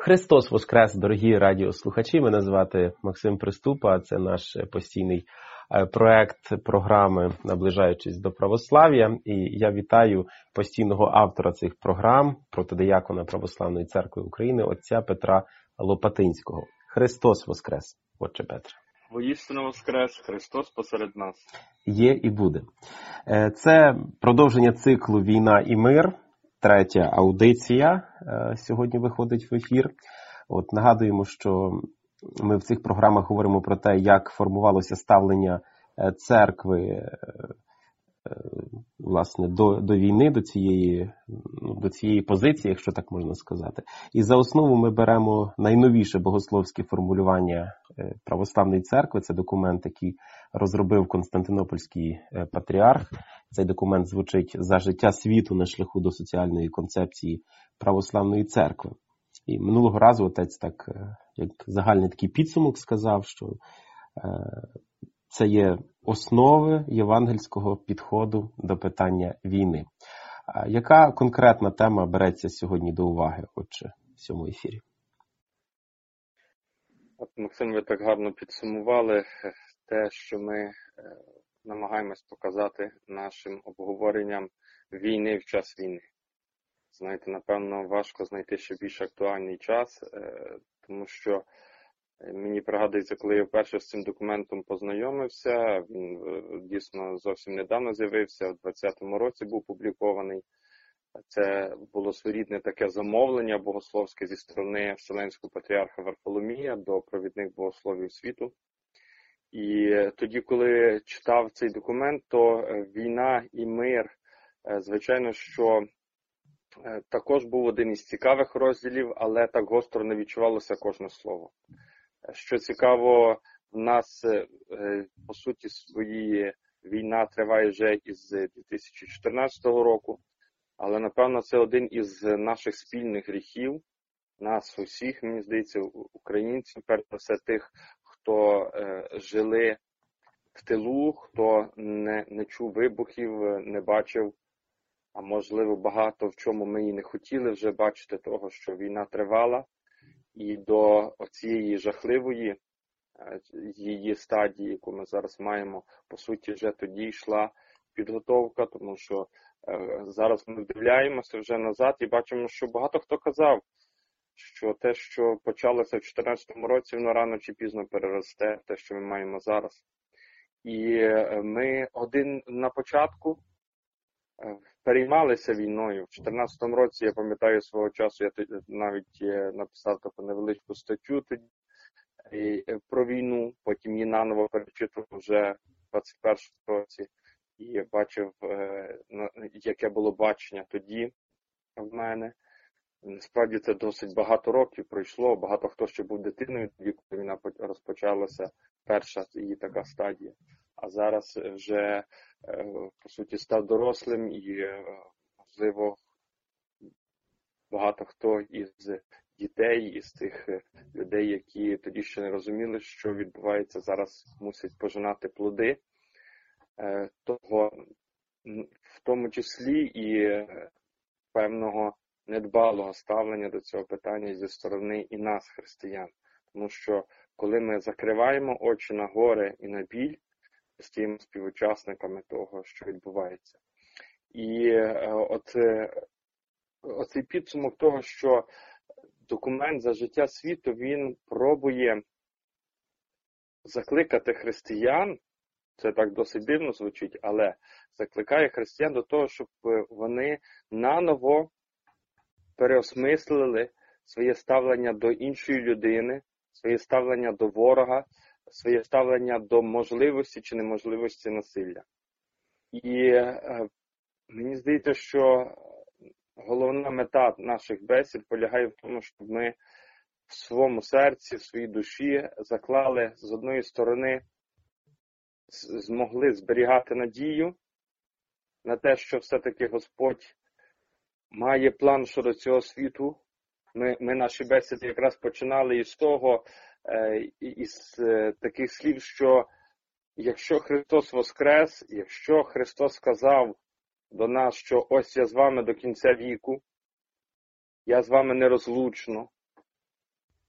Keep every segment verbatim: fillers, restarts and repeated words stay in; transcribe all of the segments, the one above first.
Христос Воскрес, дорогі радіослухачі. Мене звати Максим Приступа. Це наш постійний проект програми «Наближаючись до православ'я». І я вітаю постійного автора цих програм, протодиякона Православної Церкви України, отця Петра Лопатинського. Христос Воскрес, отче Петре. Воістину Воскрес, Христос посеред нас. Є і буде. Це продовження циклу «Війна і мир». Третя аудиція сьогодні виходить в ефір. От нагадуємо, що ми в цих програмах говоримо про те, як формувалося ставлення церкви власне до, до війни, до цієї, до цієї позиції, якщо так можна сказати. І за основу ми беремо найновіше богословське формулювання Православної Церкви. Це документ, який розробив Константинопольський патріарх. Цей документ звучить «За життя світу на шляху до соціальної концепції Православної Церкви». І минулого разу отець так, як загальний такий підсумок сказав, що це є основи євангельського підходу до питання війни. Яка конкретна тема береться сьогодні до уваги, отже, в цьому ефірі? От, Максим, ви так гарно підсумували те, що ми намагаємось показати нашим обговоренням війни в час війни. Знаєте, напевно, важко знайти ще більш актуальний час, тому що мені пригадується, коли я вперше з цим документом познайомився, він дійсно зовсім недавно з'явився, у двадцятому році був опублікований. Це було своєрідне таке замовлення богословське зі сторони Вселенського патріарха Варфоломія до провідних богословів світу. І тоді, коли читав цей документ, то війна і мир, звичайно, що також був один із цікавих розділів, але так гостро не відчувалося кожне слово. Що цікаво, в нас, по суті, своєї війна триває вже із дві тисячі чотирнадцятого року, але, напевно, це один із наших спільних гріхів, нас усіх, мені здається, українців, перш за все тих, хто е, жили в тилу, хто не, не чув вибухів, не бачив, а можливо багато в чому ми і не хотіли вже бачити того, що війна тривала. І до цієї жахливої її стадії, яку ми зараз маємо, по суті, вже тоді йшла підготовка, тому що е, зараз ми вдивляємося вже назад і бачимо, що багато хто казав, що те, що почалося в дві тисячі чотирнадцятому році, воно рано чи пізно переросте те, що ми маємо зараз. І ми один на початку переймалися війною. В дві тисячі чотирнадцятому році, я пам'ятаю свого часу, я навіть написав таку невеличку статтю тоді про війну, потім її наново перечитував вже в двадцять першому році і бачив, яке було бачення тоді в мене. Насправді це досить багато років пройшло, багато хто ще був дитиною, тоді, коли війна розпочалася, перша її така стадія. А зараз вже, по суті, став дорослим і, можливо, багато хто із дітей, із тих людей, які тоді ще не розуміли, що відбувається, зараз мусять пожинати плоди того, в тому числі і певного недбалого ставлення до цього питання зі сторони і нас, християн. Тому що коли ми закриваємо очі на горе і на біль, стаємо співучасниками того, що відбувається. І от, оцей підсумок того, що документ «За життя світу», він пробує закликати християн, це так досить дивно звучить, але закликає християн до того, щоб вони наново переосмислили своє ставлення до іншої людини, своє ставлення до ворога, своє ставлення до можливості чи неможливості насилля. І е, мені здається, що головна мета наших бесід полягає в тому, щоб ми в своєму серці, в своїй душі заклали, з одної сторони, змогли зберігати надію на те, що все-таки Господь має план щодо цього світу. Ми, ми наші бесіди якраз починали із того, е, із е, таких слів, що якщо Христос воскрес, якщо Христос сказав до нас, що ось я з вами до кінця віку, я з вами нерозлучно,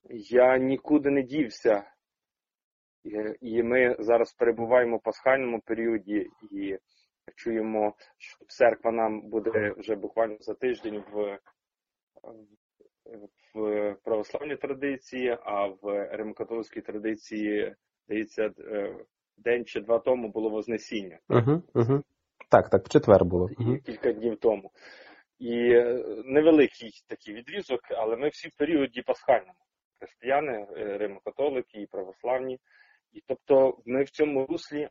я нікуди не дівся. І ми зараз перебуваємо в пасхальному періоді і чуємо, що церква нам буде вже буквально за тиждень в, в православній традиції, а в римокатолицькій традиції, здається, день чи два тому було Вознесіння. Угу, угу. Так, так, в четвер було. Угу. Кілька днів тому. І невеликий такий відрізок, але ми всі в періоді пасхальному. Християни, римокатолики і православні. І тобто ми в цьому руслі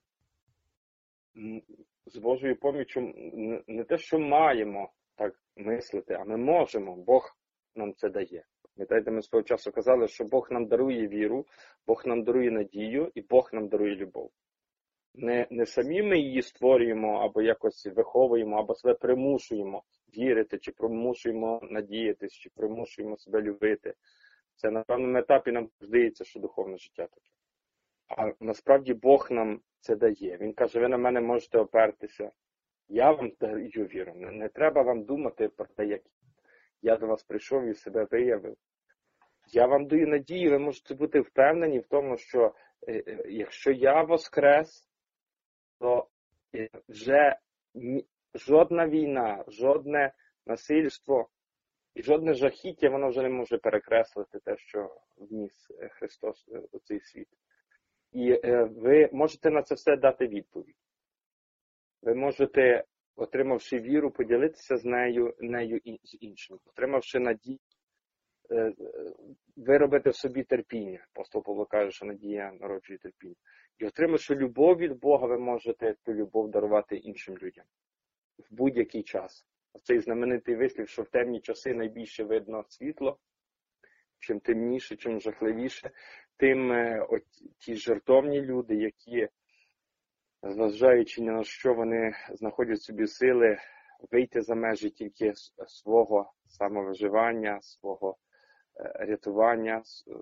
з Божою поміччю не те, що маємо так мислити, а ми можемо. Бог нам це дає. Пам'ятаєте, ми свого часу казали, що Бог нам дарує віру, Бог нам дарує надію і Бог нам дарує любов. Не, не самі ми її створюємо або якось виховуємо, або себе примушуємо вірити, чи примушуємо надіятись, чи примушуємо себе любити. Це на певному етапі нам здається, що духовне життя таке. А насправді Бог нам це дає. Він каже, ви на мене можете опертися. Я вам даю віру. Не, не треба вам думати про те, як я до вас прийшов і себе виявив. Я вам даю надію, ви можете бути впевнені в тому, що е, е, якщо я воскрес, то е, вже ні, жодна війна, жодне насильство і жодне жахіття, воно вже не може перекреслити те, що вніс Христос у цей світ. І е, ви можете на це все дати відповідь. Ви можете, отримавши віру, поділитися з нею, нею і з іншим. Отримавши надію, е, виробити в собі терпіння. Апостол Павло каже, що надія народжує терпіння. І отримавши любов від Бога, ви можете ту любов дарувати іншим людям. В будь-який час. Цей знаменитий вислів, що в темні часи найбільше видно світло. Чим темніше, чим жахливіше, тим от, ті жертовні люди, які, зважаючи ні на що, вони знаходять собі сили вийти за межі тільки свого самовиживання, свого рятування,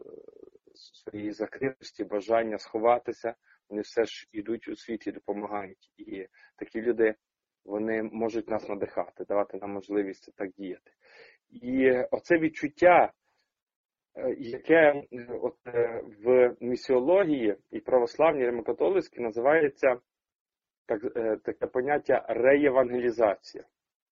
своєї закритості, бажання сховатися, вони все ж йдуть у світ і допомагають. І такі люди, вони можуть нас надихати, давати нам можливість так діяти. І оце відчуття, яке от в місіології і православній, римокатолицькій називається так, таке поняття реєвангелізація.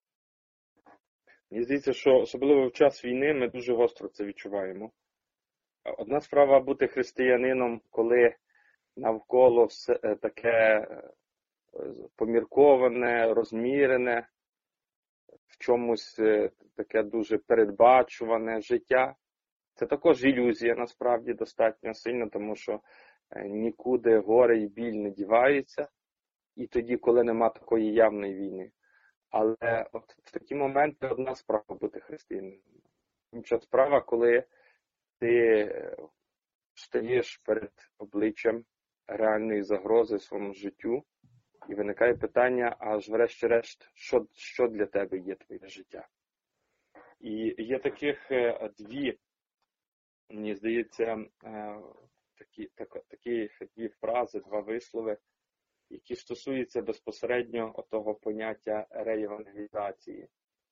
Мені здається, що особливо в час війни ми дуже гостро це відчуваємо. Одна справа бути християнином, коли навколо все таке помірковане, розмірене, в чомусь таке дуже передбачуване життя. Це також ілюзія, насправді, достатньо сильно, тому що нікуди горе і біль не діваються, і тоді, коли нема такої явної війни. Але от в такі моменти одна справа бути християнином. Інша справа, коли ти стоїш перед обличчям реальної загрози своєму життю, і виникає питання, аж врешті-решт, що, що для тебе є твоє життя. І є таких дві, мені здається, такі, так, такі дві фрази, два вислови, які стосуються безпосередньо того поняття реєвангелізації.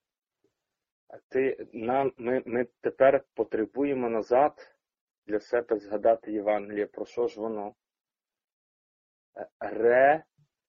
Ти, нам, ми, ми тепер потребуємо назад для себе згадати Євангеліє, про що ж воно? Ре,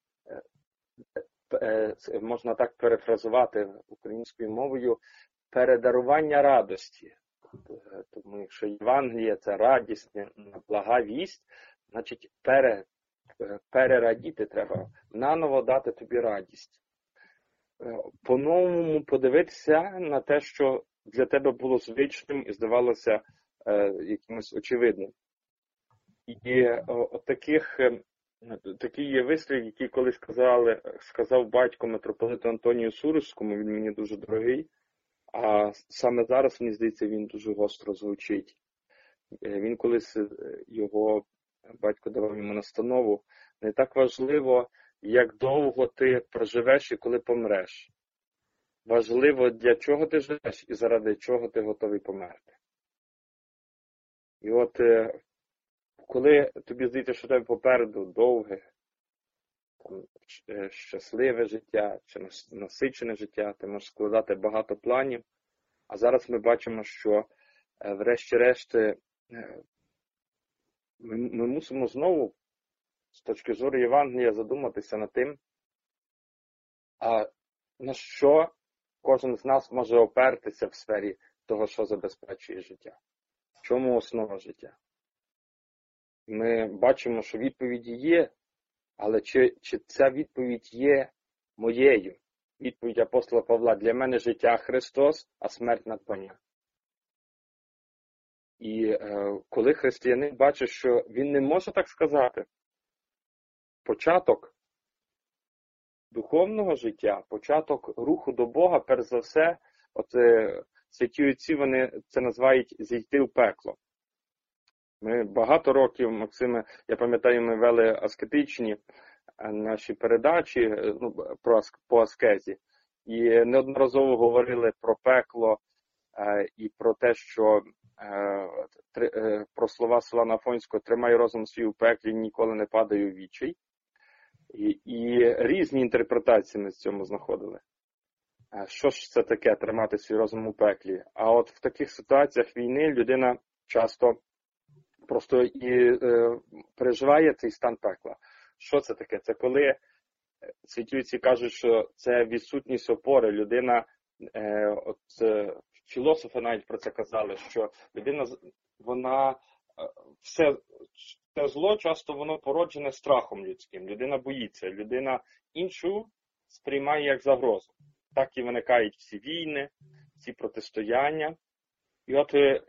можна так перефразувати українською мовою, передарування радості. Тому якщо Євангеліє – це радісна, блага вість, значить пере, перерадіти треба, наново дати тобі радість. По-новому подивитися на те, що для тебе було звичним і здавалося е, якимось очевидним. І от таких, такий є вислів, який колись сказали, сказав батько митрополиту Антонію Суровському, він мені дуже дорогий, а саме зараз, мені здається, він дуже гостро звучить. Він колись, його батько давав йому настанову, не так важливо, як довго ти проживеш і коли помреш. Важливо, для чого ти живеш і заради чого ти готовий померти. І от, коли тобі здається, що тебе попереду довге, там, щасливе життя, чи насичене життя, ти можеш складати багато планів, а зараз ми бачимо, що врешті-решт ми, ми мусимо знову, з точки зору Євангелія, задуматися над тим, а на що кожен з нас може опертися в сфері того, що забезпечує життя. В чому основа життя? Ми бачимо, що відповіді є, але чи, чи ця відповідь є моєю? Відповідь апостола Павла: для мене життя Христос, а смерть надбання. І е, коли християнин бачить, що він не може так сказати, початок духовного життя, початок руху до Бога, перш за все, от е, святі отці, вони це називають зійти в пекло. Ми багато років, Максиме, я пам'ятаю, ми вели аскетичні наші передачі, ну, про, по аскезі, і неодноразово говорили про пекло е, і про те, що е, три, е, про слова Силуана Афонського: «Тримай розум свій у пеклі, ніколи не падай у відчай». І, і різні інтерпретації ми з цьому знаходили. Що ж це таке тримати свій розум у пеклі? А от в таких ситуаціях війни людина часто просто і е, переживає цей стан пекла. Що це таке? Це коли святійці кажуть, що це відсутність опори. Людина, е, от е, філософи навіть про це казали, що людина, вона, е, все, все зло часто воно породжене страхом людським. Людина боїться, людина іншу сприймає як загрозу. Так і виникають всі війни, всі протистояння. І от е,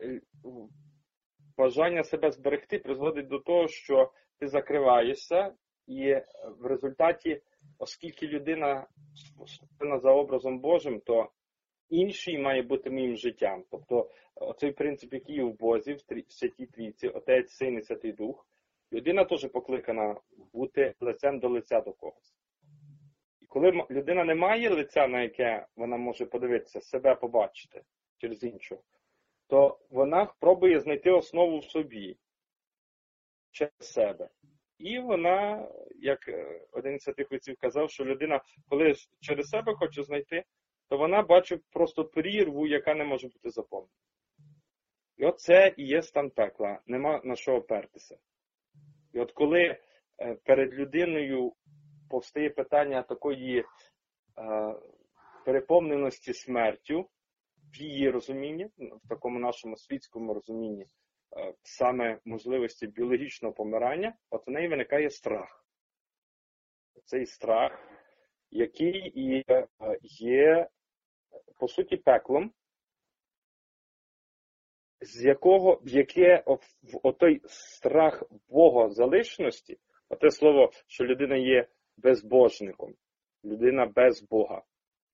бажання себе зберегти призводить до того, що ти закриваєшся, і в результаті, оскільки людина створена за образом Божим, то інший має бути моїм життям. Тобто оцей принцип, який є в Бозі, в Святій Трійці, Отець, Син і Святий Дух, людина теж покликана бути лицем до лиця до когось. І коли людина не має лиця, на яке вона може подивитися, себе побачити через іншого, то вона пробує знайти основу в собі, через себе. І вона, як один із святих отців казав, що людина, коли через себе хоче знайти, то вона бачить просто прірву, яка не може бути заповнена. І от це і є стан пекла, нема на що опертися. І от коли перед людиною повстає питання такої е, переповненості смертю, в її розумінні, в такому нашому світському розумінні, е, саме можливості біологічного помирання, от в неї виникає страх. Цей страх, який і е, є, по суті, пеклом, з якого, в яке в отой страх Богозалишності, оте слово, що людина є безбожником, людина без Бога.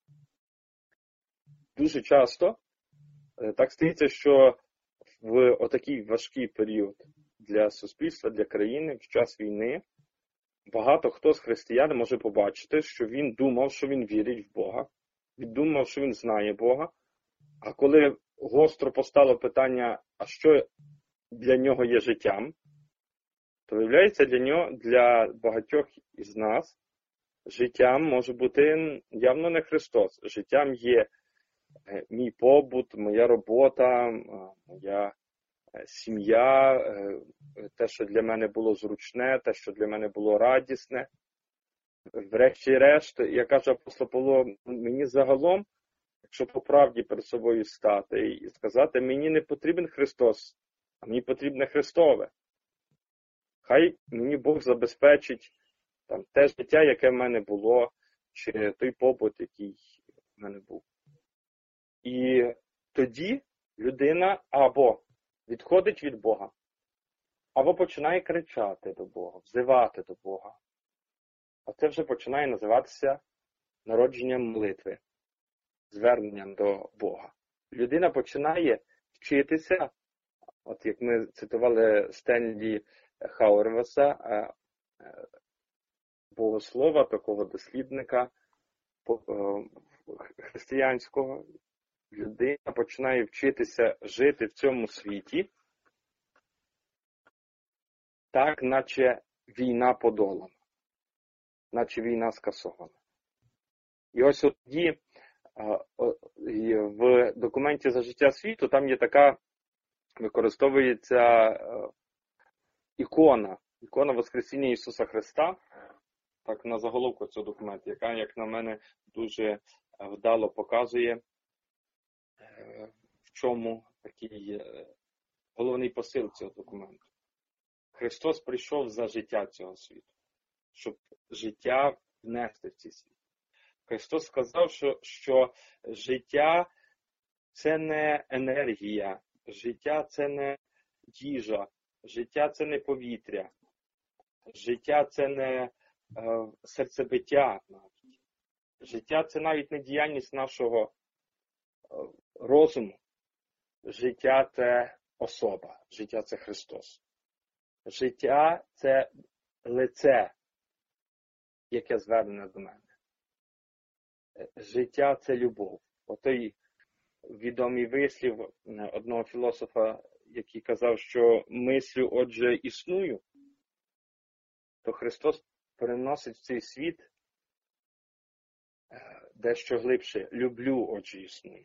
Дуже часто так стається, що в отакий важкий період для суспільства, для країни, в час війни, багато хто з християн може побачити, що він думав, що він вірить в Бога, він думав, що він знає Бога, а коли гостро постало питання, а що для нього є життям, то виявляється, для нього, для багатьох із нас, життям може бути явно не Христос. Життям є мій побут, моя робота, моя сім'я, те, що для мене було зручне, те, що для мене було радісне. Врешті-решт, я кажу апостол Павло, мені загалом, якщо по правді перед собою стати і сказати, мені не потрібен Христос, а мені потрібне Христове. Хай мені Бог забезпечить там, те життя, яке в мене було, чи той побут, який в мене був. І тоді людина або відходить від Бога, або починає кричати до Бога, взивати до Бога. А це вже починає називатися народженням молитви, зверненням до Бога. Людина починає вчитися, от як ми цитували Стенлі Хауерваса, богослова, такого дослідника християнського, людина починає вчитися жити в цьому світі, так, наче війна подолана, наче війна скасована. І ось тоді в документі «За життя світу» там є така використовується ікона, ікона Воскресіння Ісуса Христа, так на заголовку цього документу, яка, як на мене, дуже вдало показує, в чому такий головний посил цього документу. Христос прийшов за життя цього світу, щоб життя внести в цей світ. Христос сказав, що, що життя – це не енергія, життя – це не їжа, життя – це не повітря, життя – це не е, серцебиття навіть. Життя – це навіть не діяльність нашого е, розуму. Життя – це особа, життя – це Христос. Життя – це лице, яке звернене до мене. Життя – це любов. Отой відомий вислів одного філософа, який казав, що мислю, отже, існую, то Христос переносить в цей світ дещо глибше. Люблю, отже, існую.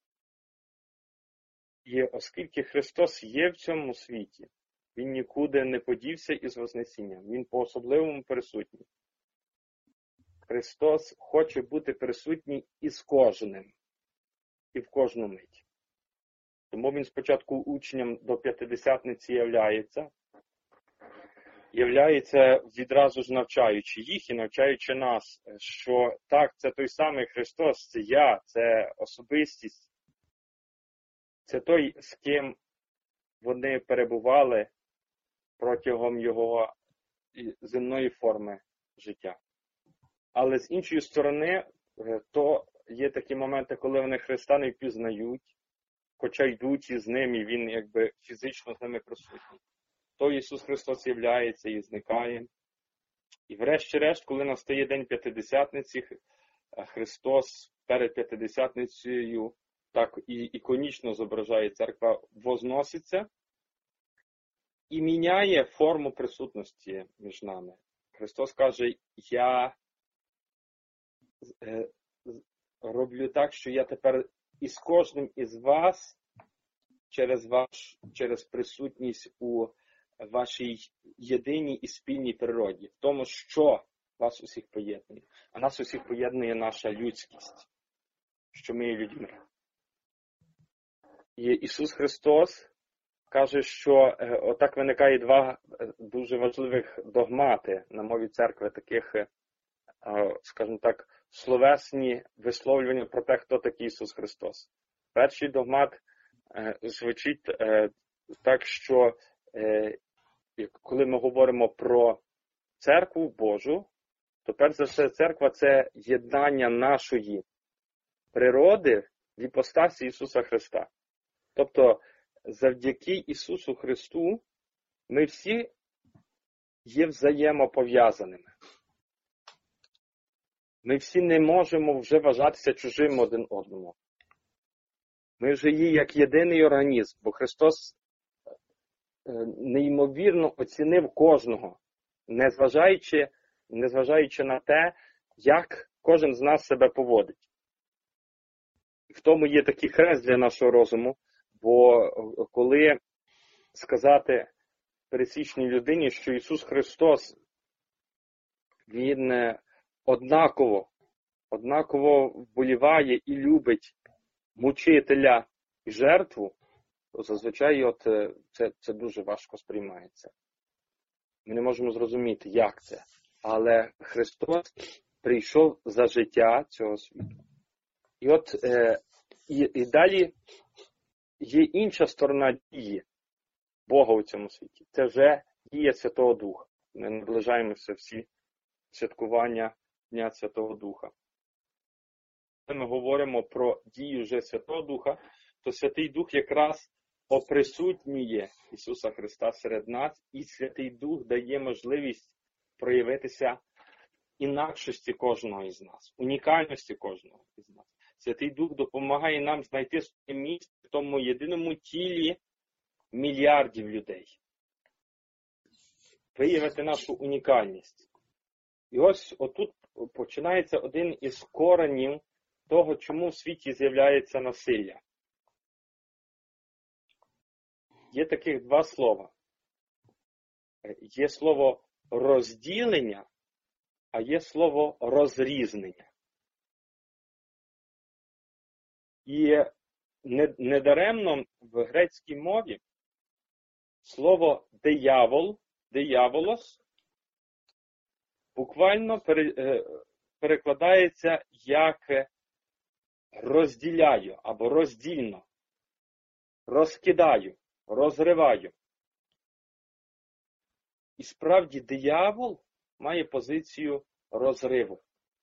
І оскільки Христос є в цьому світі, Він нікуди не подівся із Вознесінням. Він по-особливому присутній. Христос хоче бути присутній із кожним. І в кожну мить. Тому Він спочатку учням до П'ятидесятниці являється. Являється відразу ж навчаючи їх і навчаючи нас, що так, це той самий Христос, це я, це особистість. Це той, з ким вони перебували протягом його земної форми життя. Але з іншої сторони, то є такі моменти, коли вони Христа не впізнають, хоча йдуть із ним, і Він якби фізично з ними присутній. То Ісус Христос являється і зникає. І врешті-решт, коли настає День П'ятидесятниці, Христос перед П'ятидесятницею, так і іконічно зображає церква, возноситься і міняє форму присутності між нами. Христос каже, я роблю так, що я тепер із кожним із вас через ваш, через присутність у вашій єдиній і спільній природі, в тому, що вас усіх поєднує. А нас усіх поєднує наша людськість, що ми є людьми. І Ісус Христос каже, що е, отак виникає два дуже важливих догмати на мові церкви, таких, е, скажімо так, словесні висловлювання про те, хто такий Ісус Христос. Перший догмат е, звучить е, так, що е, коли ми говоримо про церкву Божу, то перш за все церква – це єднання нашої природи в іпостасі Ісуса Христа. Тобто, завдяки Ісусу Христу ми всі є взаємопов'язаними. Ми всі не можемо вже вважатися чужим один одному. Ми вже є як єдиний організм, бо Христос неймовірно оцінив кожного, незважаючи, незважаючи на те, як кожен з нас себе поводить. В тому є такий хрест для нашого розуму, бо коли сказати пересічній людині, що Ісус Христос, Він однаково, однаково вболіває і любить мучителя і жертву, то зазвичай от це, це дуже важко сприймається. Ми не можемо зрозуміти, як це. Але Христос прийшов за життя цього світу. І от е, і, і далі є інша сторона дії Бога у цьому світі. Це вже дія Святого Духа. Ми наближаємося всі святкування Дня Святого Духа. Коли ми говоримо про дію вже Святого Духа, то Святий Дух якраз оприсутнює Ісуса Христа серед нас, і Святий Дух дає можливість проявитися інакшості кожного із нас, унікальності кожного із нас. Святий Дух допомагає нам знайти своє місце в тому єдиному тілі мільярдів людей. Виявити нашу унікальність. І ось отут починається один із коренів того, чому в світі з'являється насилля. є таких два слова. Є слово розділення, а є слово розрізнення. І недаремно в грецькій мові слово диявол, дияволос, буквально перекладається як розділяю або роздільно, розкидаю, розриваю. І справді диявол має позицію розриву.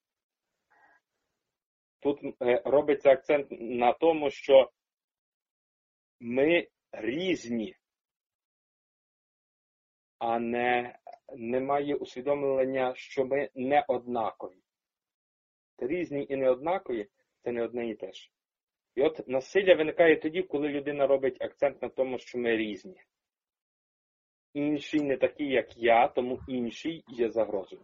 Тут робиться акцент на тому, що ми різні, а не немає усвідомлення, що ми не однакові. Різні і неоднакові – це не одне і те ж. І от насилля виникає тоді, коли людина робить акцент на тому, що ми різні. Інший не такий, як я, тому інший є загрозою.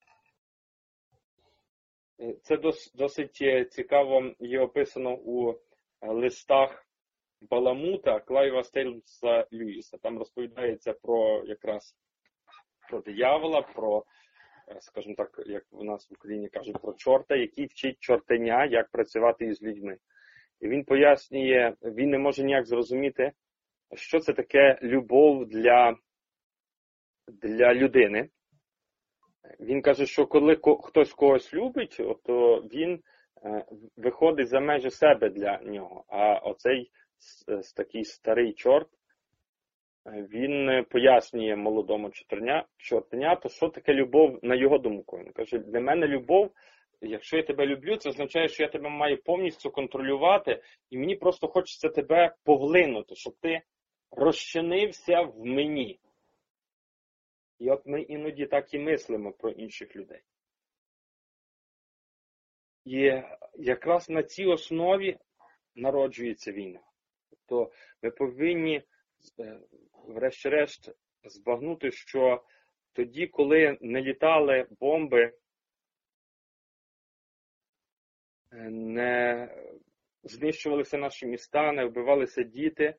Це досить цікаво є описано у листах Баламута Клайва Стейлса Льюіса. Там розповідається про якраз про диявола, про, скажімо так, як в нас в Україні кажуть, про чорта, який вчить чортеня, як працювати із людьми. І він пояснює, він не може ніяк зрозуміти, що це таке любов для, для людини. Він каже, що коли хтось когось любить, то він виходить за межі себе для нього. А оцей такий старий чорт, він пояснює молодому чортеняту, що таке любов на його думку. Він каже, для мене любов, якщо я тебе люблю, це означає, що я тебе маю повністю контролювати, і мені просто хочеться тебе поглинути, щоб ти розчинився в мені. І от ми іноді так і мислимо про інших людей. І якраз на цій основі народжується війна. Тобто ми повинні, врешті-решт, збагнути, що тоді, коли не літали бомби, не знищувалися наші міста, не вбивалися діти,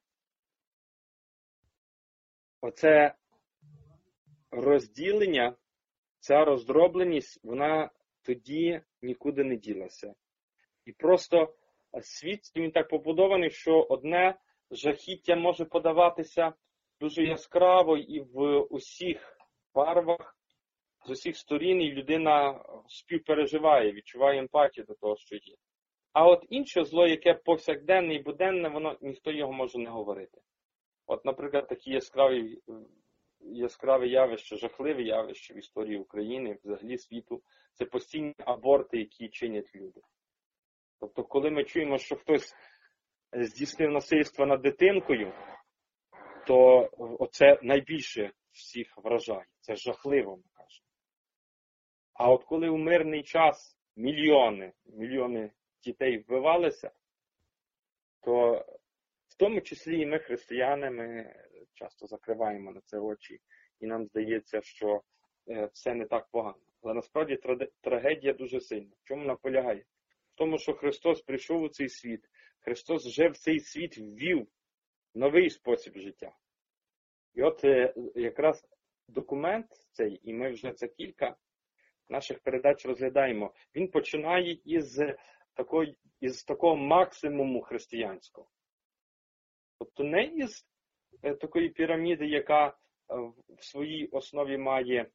оце розділення, ця роздробленість, вона тоді нікуди не ділася. І просто світ він так побудований, що одне жахіття може подаватися дуже яскраво і в усіх барвах, з усіх сторін, і людина співпереживає, відчуває емпатію до того, що є. А от інше зло, яке повсякденне і буденне, воно ніхто його може не говорити. От, наприклад, такі яскраві яскраве явище, жахливе явище в історії України, взагалі світу, це постійні аборти, які чинять люди. Тобто, коли ми чуємо, що хтось здійснив насильство над дитинкою, то оце найбільше всіх вражає. Це жахливо, ми кажемо. А от коли у мирний час мільйони, мільйони дітей вбивалися, то в тому числі і ми, християни, ми часто закриваємо на це очі, і нам здається, що це не так погано. Але насправді трагедія дуже сильна. В чому вона полягає? В тому, що Христос прийшов у цей світ, Христос вже в цей світ ввів новий спосіб життя. І от якраз документ цей, і ми вже це кілька наших передач розглядаємо, він починає із такого, із такого максимуму християнського. Тобто не із такої піраміди, яка в своїй основі має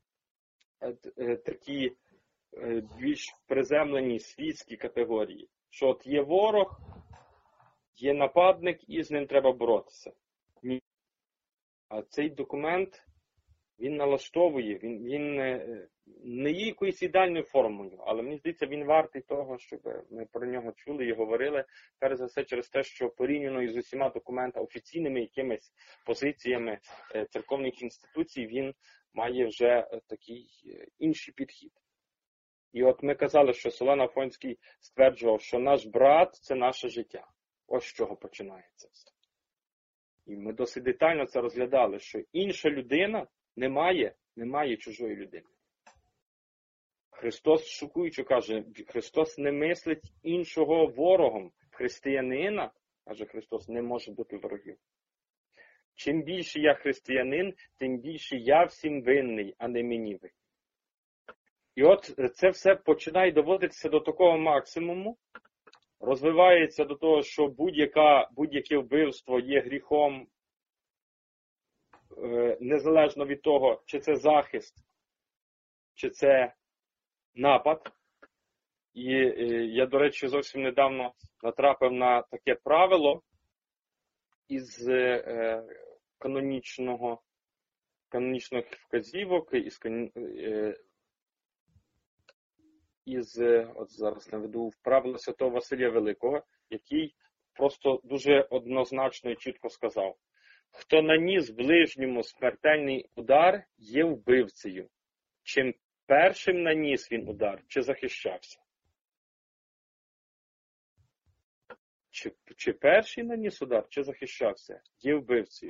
такі більш приземлені світські категорії. Що от є ворог, є нападник і з ним треба боротися. Ні. А цей документ, він налаштовує, він, він не є якоюсь ідеальною формулою, але мені здається, він вартий того, щоб ми про нього чули і говорили, перш за все через те, що порівняно із усіма документами, офіційними якимись позиціями церковних інституцій, він має вже такий інший підхід. І от ми казали, що Солон Афонський стверджував, що наш брат – це наше життя. Ось з чого починається все. І ми досить детально це розглядали, що інша людина не має, не має чужої людини. Христос шокуючи каже, Христос не мислить іншого ворогом. Християнина, каже Христос, не може бути ворогів. Чим більше я християнин, тим більше я всім винний, а не мені винний. І от це все починає доводитися до такого максимуму, розвивається до того, що будь-яка, будь-яке вбивство є гріхом, незалежно від того, чи це захист, чи це напад. І я, до речі, зовсім недавно натрапив на таке правило із канонічного, канонічних вказівок, із, із от зараз наведу правило святого Василія Великого, який просто дуже однозначно і чітко сказав: хто наніс ближньому смертельний удар, є вбивцею. Чим першим наніс він удар, чи захищався? Чи, чи перший наніс удар, чи захищався, є вбивцею.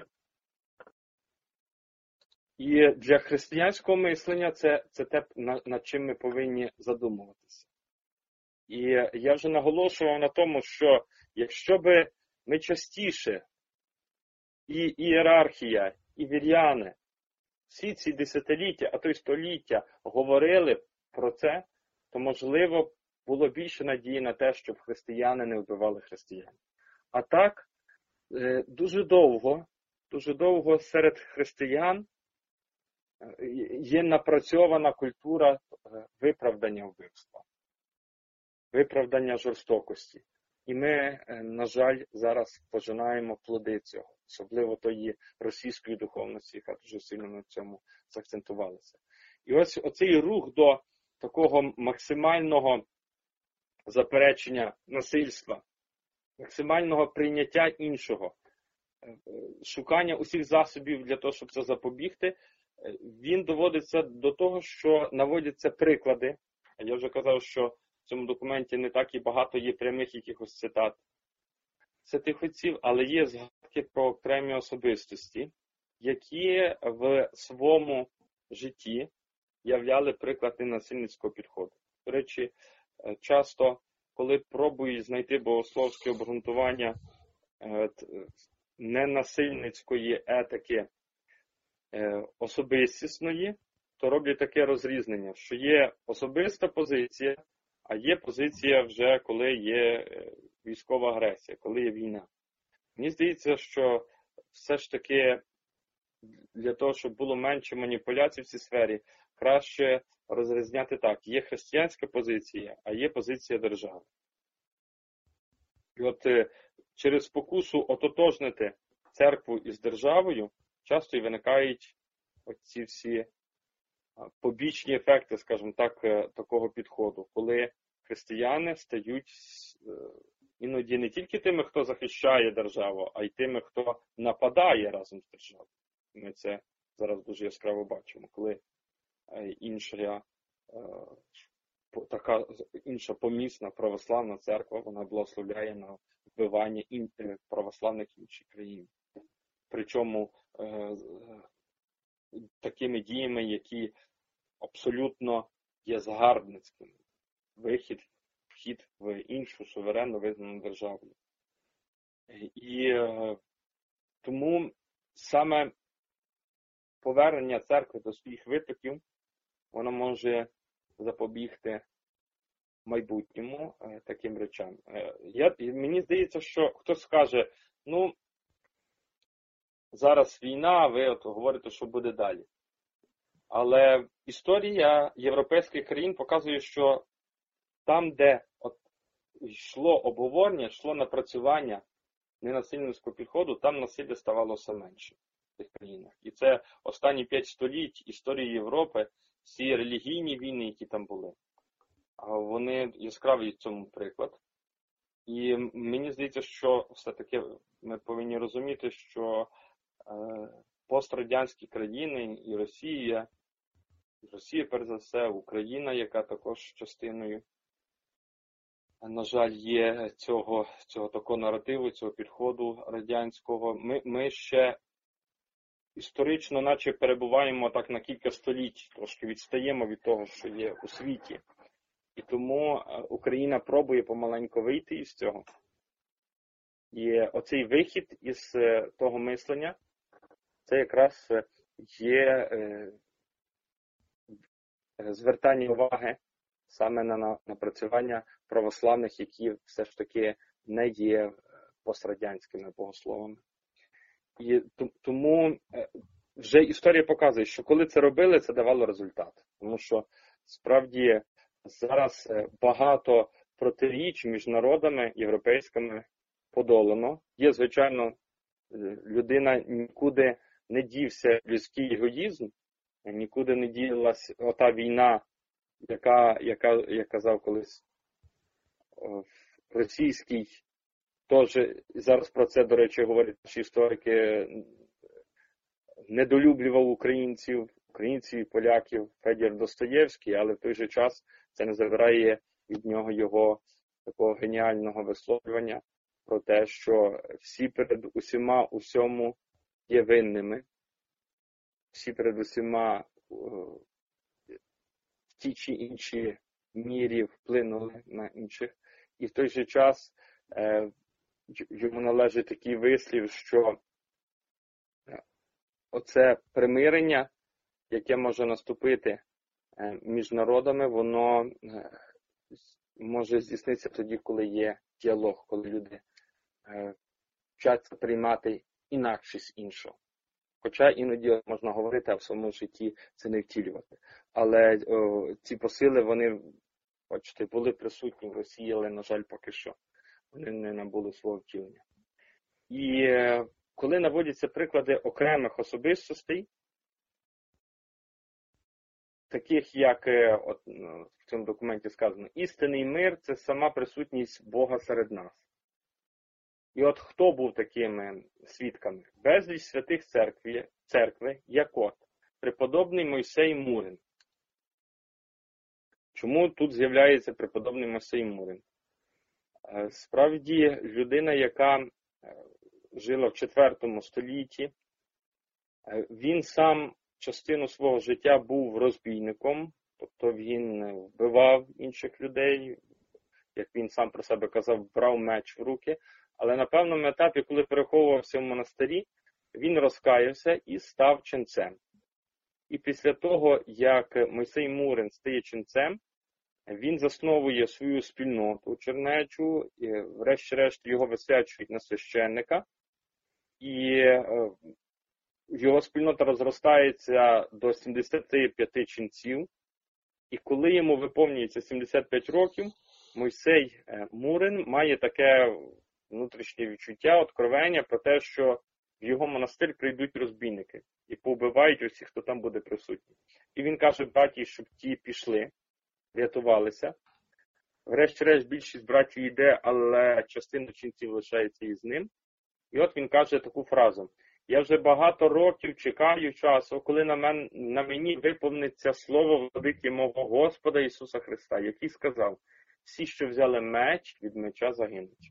І для християнського мислення це, це те, над чим ми повинні задумуватися. І я вже наголошував на тому, що якщо би ми частіше, і ієрархія, і віряни, всі ці десятиліття, а то й століття говорили про це, то, можливо, було більше надії на те, щоб християни не вбивали християн. А так, дуже довго, дуже довго серед християн є напрацьована культура виправдання вбивства, виправдання жорстокості. І ми, на жаль, зараз пожинаємо плоди цього, особливо тої російської духовності, яка дуже сильно на цьому заакцентувалася. І ось оцей рух до такого максимального заперечення насильства, максимального прийняття іншого, шукання усіх засобів для того, щоб це запобігти, він доводиться до того, що наводяться приклади. Я вже казав, що в цьому документі не так і багато є прямих якихось цитат святих отців, але є згадки про окремі особистості, які в своєму житті являли приклад ненасильницького підходу. До речі, часто, коли пробують знайти богословське обґрунтування ненасильницької етики особистісної, то роблять таке розрізнення, що є особиста позиція, а є позиція вже, коли є військова агресія, коли є війна. Мені здається, що все ж таки для того, щоб було менше маніпуляцій в цій сфері, краще розрізняти так. Є християнська позиція, а є позиція держави. І от через спокусу ототожнити церкву із державою часто і виникають оці всі побічні ефекти, скажімо так, такого підходу, коли християни стають іноді не тільки тими, хто захищає державу, а й тими, хто нападає разом з державою. Ми це зараз дуже яскраво бачимо, коли інша, така інша помісна православна церква, вона благословляє на вбивання православних в іншій країні. Причому такими діями, які абсолютно є загарбницькими. Вихід, вхід в іншу суверенну визнану державу. І е, тому саме повернення церкви до своїх витоків, воно може запобігти майбутньому е, таким речам. Е, я, мені здається, що хтось скаже, ну, зараз війна, ви от говорите, що буде далі. Але історія європейських країн показує, що там, де от йшло обговорення, йшло напрацювання ненасильницького підходу, там насилля ставало все менше в тих країнах. І це останні п'ять століть історії Європи, всі релігійні війни, які там були. Вони яскравий цьому приклад. І мені здається, що все-таки ми повинні розуміти, що е, пострадянські країни і Росія, і Росія, перш за все, Україна, яка також частиною, на жаль, є цього, цього такого наративу, цього підходу радянського. Ми, ми ще історично наче перебуваємо так на кілька століть, трошки відстаємо від того, що є у світі. І тому Україна пробує помаленьку вийти із цього. І оцей вихід із того мислення, це якраз є звертання уваги саме на напрацювання православних, які все ж таки не є пострадянськими богословами. І тому вже історія показує, що коли це робили, це давало результат. Тому що справді зараз багато протиріч між народами європейськими подолано. Є, звичайно, людина нікуди не дівся людський егоїзм, нікуди не ділась ота війна, яка, яка, як казав колись російський, теж зараз про це, до речі, говорять наші історики, недолюблював українців, українців і поляків Федір Достоєвський, але в той же час це не забирає від нього його такого геніального висловлювання про те, що всі перед усіма усьому є винними, всі перед усіма в тій чи іншій мірі вплинули на інших. І в той же час е, йому належить такий вислів, що оце примирення, яке може наступити е, між народами, воно е, може здійснитися тоді, коли є діалог, коли люди е, вчаться приймати інакшість іншого. Хоча іноді можна говорити, а в своєму житті це не втілювати. Але о, ці посили, вони, бачите, були присутні в Росії, але, на жаль, поки що вони не набули свого втілення. І е, коли наводяться приклади окремих особистостей, таких як е, от, в цьому документі сказано, істинний мир – це сама присутність Бога серед нас. І от хто був такими свідками? Безліч святих церкви, церкви як от преподобний Мойсей Мурин. Чому тут з'являється преподобний Мойсей Мурин? Справді, людина, яка жила в четвертому столітті, він сам частину свого життя був розбійником, тобто він вбивав інших людей, як він сам про себе казав, брав меч в руки. Але на певному етапі, коли переховувався в монастирі, він розкаявся і став ченцем. І після того, як Мойсей Мурин стає ченцем, він засновує свою спільноту чернечу, і врешті-решт його висвячують на священника, і його спільнота розростається до сімдесяти п'яти ченців. І коли йому виповнюється сімдесят п'ять років, Мойсей Мурин має таке внутрішнє відчуття, откровення про те, що в його монастир прийдуть розбійники і повбивають усіх, хто там буде присутній. І він каже братії, щоб ті пішли, рятувалися. Врешті-решт більшість братів йде, але частина ченців лишається із ним. І от він каже таку фразу: «Я вже багато років чекаю часу, коли на, мен, на мені виповниться слово владики мого Господа Ісуса Христа, який сказав, всі, що взяли меч, від меча загинуть».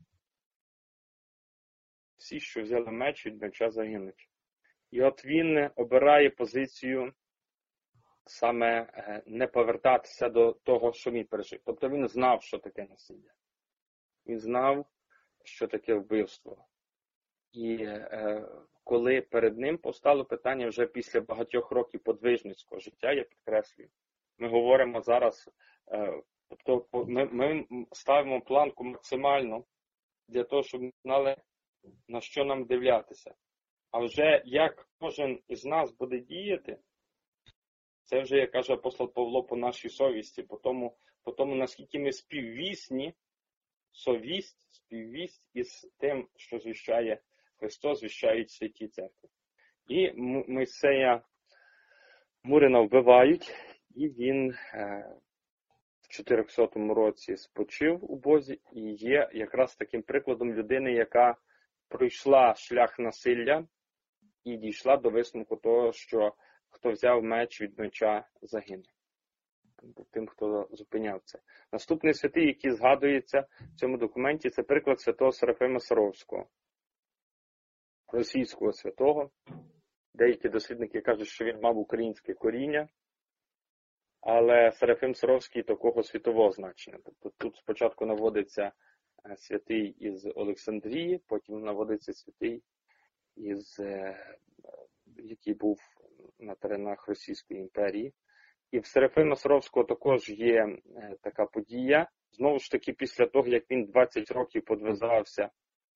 Всі, що взяли меч, від меча загинуть. І от він обирає позицію саме не повертатися до того, що він пережив. Тобто він знав, що таке насилля. Він знав, що таке вбивство. І е, коли перед ним постало питання вже після багатьох років подвижницького життя, я підкреслюю, ми говоримо зараз, е, тобто ми, ми ставимо планку максимально для того, щоб ми знали, на що нам дивлятися. А вже як кожен із нас буде діяти, це вже, як каже апостол Павло, по нашій совісті, по тому, по тому наскільки ми співвісні, совість, співвість із тим, що звіщає Христос, звіщають святі церкви. І Мойсея Мурина вбивають, і він в чотирьохсотому році спочив у Бозі, і є якраз таким прикладом людини, яка пройшла шлях насилля і дійшла до висновку того, що хто взяв меч, від меча загине. Тим, хто зупиняв це. Наступний святий, який згадується в цьому документі, це приклад святого Серафима Саровського, російського святого. Деякі дослідники кажуть, що він мав українське коріння, але Серафим Саровський такого світового значення. Тобто тут спочатку наводиться святий із Олександрії, потім наводиться святий із який був на теренах Російської імперії. І в Серафима Саровського також є така подія. Знову ж таки, після того, як він двадцять років подвизався,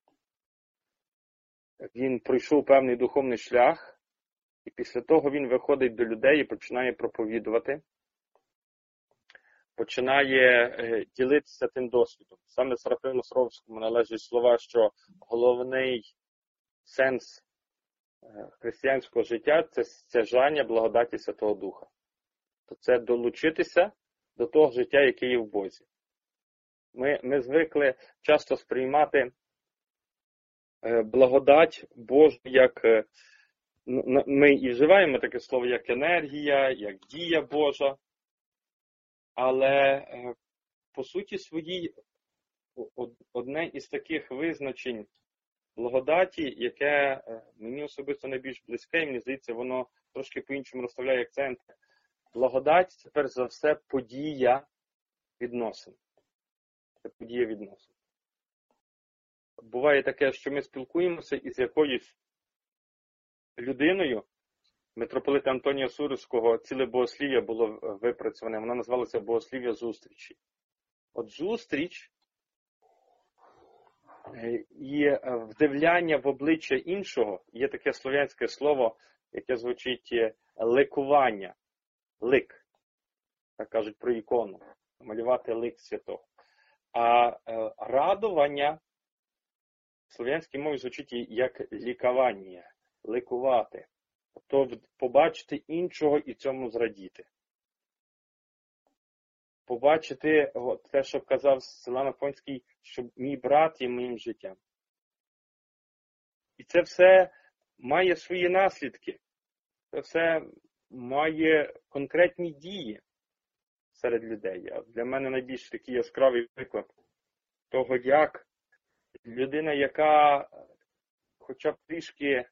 він пройшов певний духовний шлях, і після того він виходить до людей і починає проповідувати, починає ділитися тим досвідом. Саме Серафиму Саровському належать слова, що головний сенс християнського життя – це стяжання благодаті Святого Духа. То це долучитися до того життя, яке є в Бозі. Ми, ми звикли часто сприймати благодать Божу як, ми і вживаємо таке слово, як енергія, як дія Божа, але по суті своїй одне із таких визначень благодаті, яке мені особисто найбільш близьке, і мені здається, воно трошки по-іншому розставляє акценти. Благодать – це, перш за все, подія відносин. Це подія відносин. Буває таке, що ми спілкуємося із якоюсь людиною. Митрополита Антонія Суровського ціле богослів'я було випрацьоване, воно називалося «Богослів'я зустрічі». От зустріч і вдивляння в обличчя іншого, є таке слов'янське слово, яке звучить ликування. Лик, так кажуть про ікону, малювати лик святого. А е, радування в слов'янській мові звучить як лікування, ликувати. Тобто побачити іншого і цьому зрадіти. Побачити о, те, що казав Силуан Афонський, що мій брат є моїм життям. І це все має свої наслідки. Це все має конкретні дії серед людей. А для мене найбільш такий яскравий приклад того, як людина, яка хоча б трішки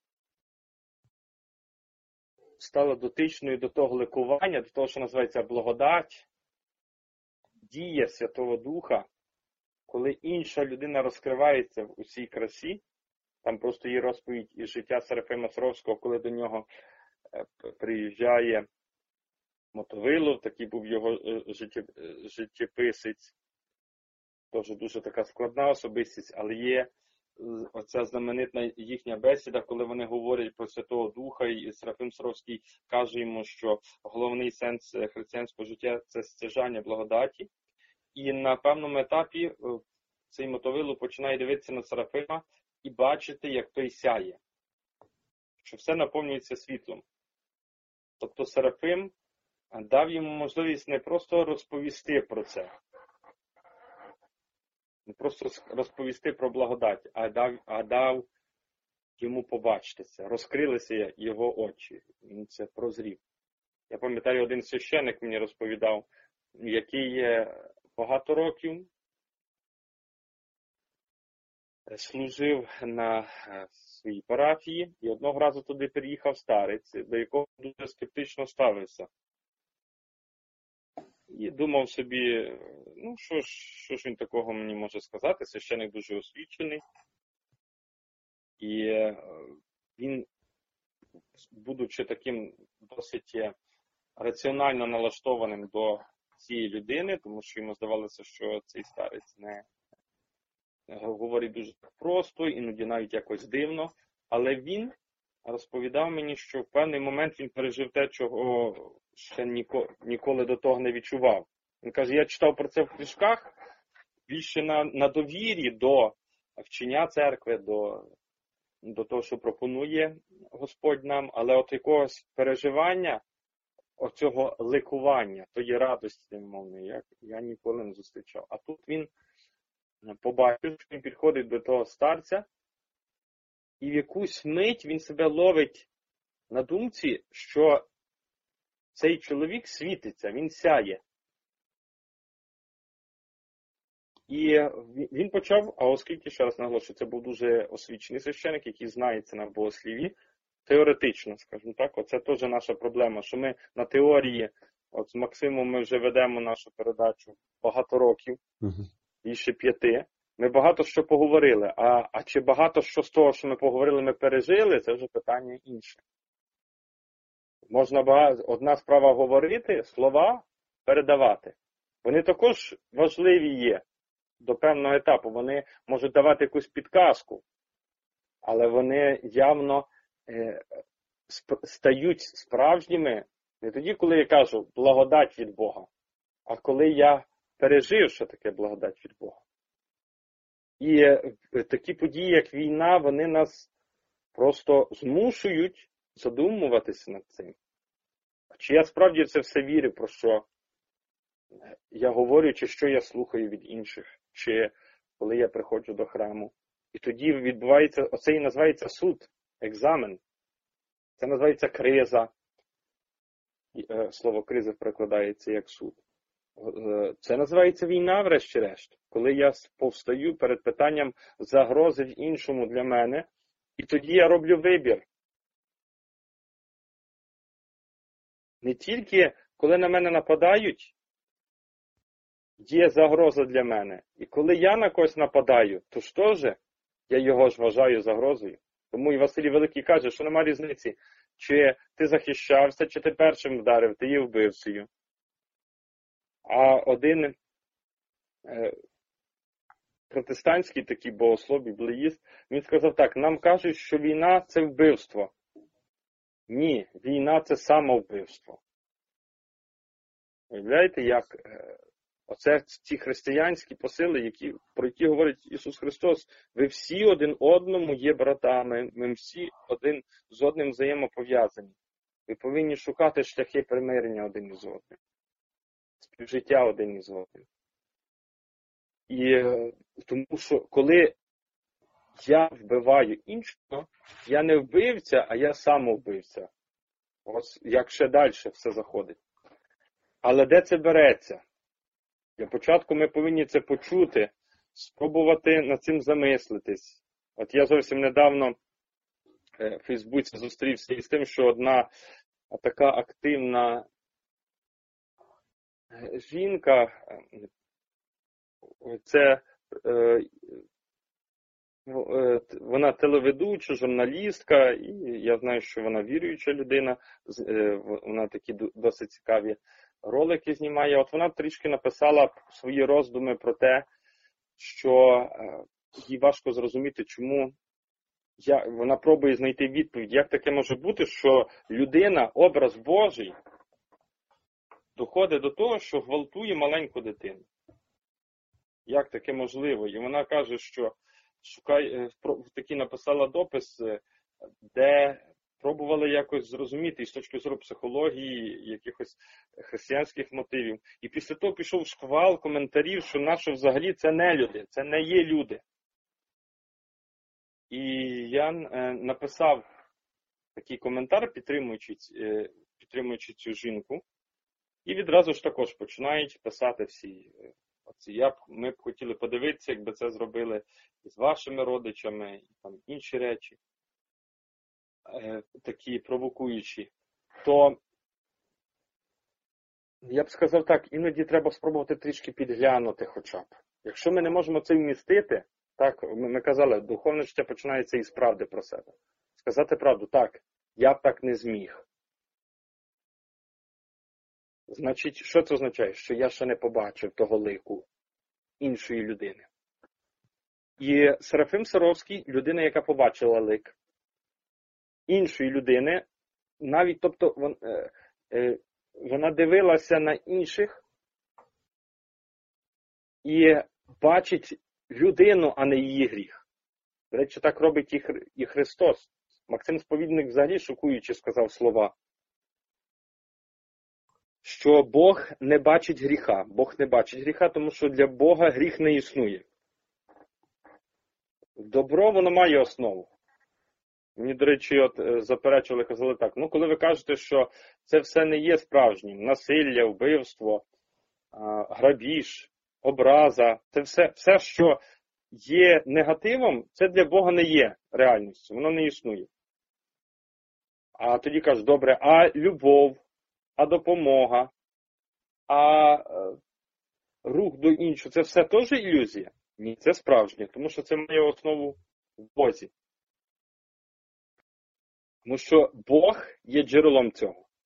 стала дотичною до того ликування, до того, що називається благодать, дія Святого Духа, коли інша людина розкривається в усій красі, там просто є розповідь із життя Серафима Саровського, коли до нього приїжджає Мотовилов, такий був його життєписець. Теж дуже така складна особистість, але є оця знаменитна їхня бесіда, коли вони говорять про Святого Духа, і Серафим Саровський каже йому, що головний сенс християнського життя – це стяжання благодаті. І на певному етапі цей Мотовилов починає дивитися на Серафима і бачити, як той сяє, що все наповнюється світлом. Тобто Серафим дав йому можливість не просто розповісти про це, не просто розповісти про благодать, а дав, а дав йому побачити це. Розкрилися його очі, він це прозрів. Я пам'ятаю, один священик мені розповідав, який багато років служив на своїй парафії, і одного разу туди приїхав старець, до якого дуже скептично ставився. І думав собі, ну що ж, що ж він такого мені може сказати, священик дуже освічений. І він, будучи таким досить раціонально налаштованим до цієї людини, тому що йому здавалося, що цей старець не говорить дуже просто, іноді навіть якось дивно, але він розповідав мені, що в певний момент він пережив те, чого ще ніколи, ніколи до того не відчував. Він каже, я читав про це в книжках, більше на, на довірі до вчення церкви, до, до того, що пропонує Господь нам, але от якогось переживання, оцього ликування, тої радості, мовної, я, я ніколи не зустрічав. А тут він побачив, що він підходить до того старця, і в якусь мить він себе ловить на думці, що цей чоловік світиться, він сяє. І він почав, а оскільки, ще раз наголошую, це був дуже освічений священик, який знається на богослів'ї, теоретично, скажімо так, оце теж наша проблема, що ми на теорії, от з Максимом ми вже ведемо нашу передачу багато років, угу. більше п'яти. Ми багато що поговорили, а, а чи багато що з того, що ми поговорили, ми пережили, це вже питання інше. Можна багато, одна справа говорити, слова передавати. Вони також важливі є до певного етапу. Вони можуть давати якусь підказку, але вони явно е, сп- стають справжніми не тоді, коли я кажу благодать від Бога, а коли я пережив, що таке благодать від Бога. І е, такі події, як війна, вони нас просто змушують задумуватися над цим. Чи я справді в це все вірю, про що я говорю, чи що я слухаю від інших, чи коли я приходжу до храму. І тоді відбувається, оце і називається суд, екзамен. Це називається криза. Слово криза перекладається як суд. Це називається війна, врешті-решт. Коли я повстаю перед питанням загрози в іншому для мене, і тоді я роблю вибір. Не тільки, коли на мене нападають, є загроза для мене. І коли я на когось нападаю, то що ж, я його ж вважаю загрозою. Тому і Василій Великий каже, що нема різниці, чи ти захищався, чи ти першим вдарив, ти є вбивцею. А один е, протестантський такий богослов, біблеїст, він сказав так, нам кажуть, що війна – це вбивство. Ні, війна – це самовбивство. Уявляєте, як е, оце ці християнські посили, які, про які говорить Ісус Христос, ви всі один одному є братами, ми всі один з одним взаємопов'язані. Ви повинні шукати шляхи примирення один із одним. Співжиття один із одним. І е, тому що, коли я вбиваю іншого, я не вбивця, а я самовбивця. Ось як ще далі все заходить. Але де це береться? Для початку ми повинні це почути, спробувати над цим замислитись. От я зовсім недавно в Фейсбуці зустрівся із тим, що одна така активна жінка, це вона телеведуча, журналістка, і я знаю, що вона віруюча людина, вона такі досить цікаві ролики знімає. От вона трішки написала свої роздуми про те, що їй важко зрозуміти, чому я, вона пробує знайти відповідь, як таке може бути, що людина, образ Божий, доходить до того, що гвалтує маленьку дитину. Як таке можливо? І вона каже, що шукає, таки написала допис, де пробували якось зрозуміти з точки зору психології, якихось християнських мотивів. І після того пішов шквал коментарів, що наше взагалі це не люди, це не є люди. І я написав такий коментар, підтримуючи, підтримуючи цю жінку, і відразу ж також починають писати всі. Оці, я б, ми б хотіли подивитися, якби це зробили з вашими родичами, і там інші речі, е, такі провокуючі. То, я б сказав так, іноді треба спробувати трішки підглянути хоча б. Якщо ми не можемо це вмістити, так, ми, ми казали, духовне життя починається із правди про себе. Сказати правду, так, я б так не зміг. Значить, що це означає? Що я ще не побачив того лику іншої людини. І Серафим Саровський, людина, яка побачила лик іншої людини, навіть, тобто, вон, е, е, вона дивилася на інших і бачить людину, а не її гріх. До речі, так робить і, і Христос. Максим Сповідник взагалі шокуючи сказав слова, що Бог не бачить гріха. Бог не бачить гріха, тому що для Бога гріх не існує. Добро, воно має основу. Мені, до речі, от заперечували, казали так, ну коли ви кажете, що це все не є справжнім, насилля, вбивство, грабіж, образа, це все, все, що є негативом, це для Бога не є реальністю, воно не існує. А тоді кажуть, добре, а любов, а допомога, а е, рух до іншого, це все теж ілюзія? Ні, це справжнє, тому що це має основу в Бозі. Тому що Бог є джерелом цього.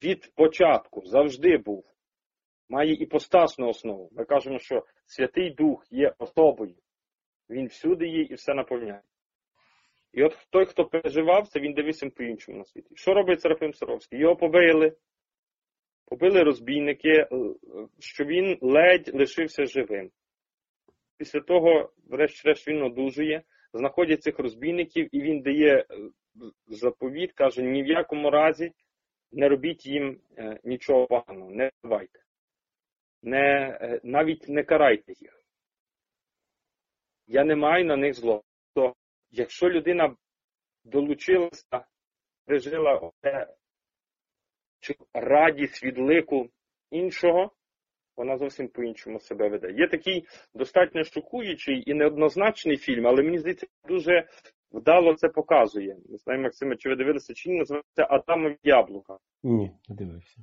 від початку завжди був, має іпостасну основу. Ми кажемо, що Святий Дух є особою. Він всюди є і все наповняє. І от той, хто переживав це, він дивився по-іншому на світі. Що робить Серафим Саровський? Його побили, побили розбійники, що він ледь лишився живим. Після того, врешті-решт, він одужує, знаходять цих розбійників, і він дає заповідь, каже, ні в якому разі не робіть їм нічого поганого, не вбивайте. Не, навіть не карайте їх. Я не маю на них зло. То, якщо людина долучилася, пережила радість від лику іншого, вона зовсім по-іншому себе веде. Є такий достатньо шокуючий і неоднозначний фільм, але мені здається, дуже вдало це показує. Не знаю, Максиме, чи ви дивилися, чи ні, називається «Адамові яблука». Ні, не дивився.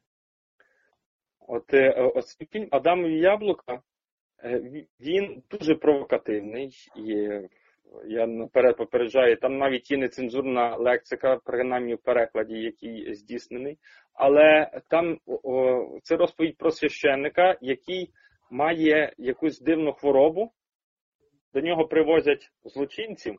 От ось фільм «Адамові яблука», він дуже провокативний. І я наперед попереджаю, там навіть є нецензурна лексика, принаймні в перекладі, який здійснений. Але там о, це розповідь про священника, який має якусь дивну хворобу. До нього привозять злочинців